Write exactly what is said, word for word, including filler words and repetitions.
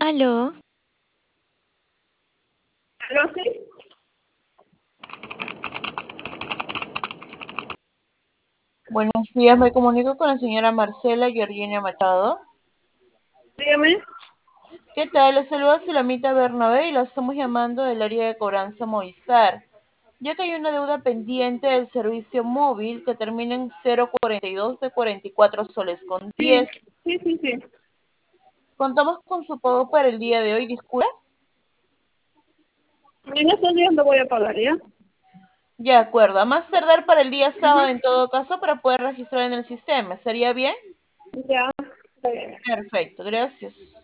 Aló, ¿Aló, sí? Buenos días, me comunico con la señora Marcela Georgina Machado. Dígame. ¿Qué tal? Les saluda Sulamita Bernabé y la estamos llamando del área de cobranza Movistar, ya que hay una deuda pendiente del servicio móvil que termina en cero cuarenta y dos de cuarenta y cuatro soles con Sí, diez. sí, sí, sí. Contamos con su pago para el día de hoy, disculpe. En estos días lo voy a pagar, ¿ya? De acuerdo, a más tardar para el día sábado en Ujú. todo caso para poder registrar en el sistema. ¿Estaría bien? Ya, está bien. Perfecto, gracias.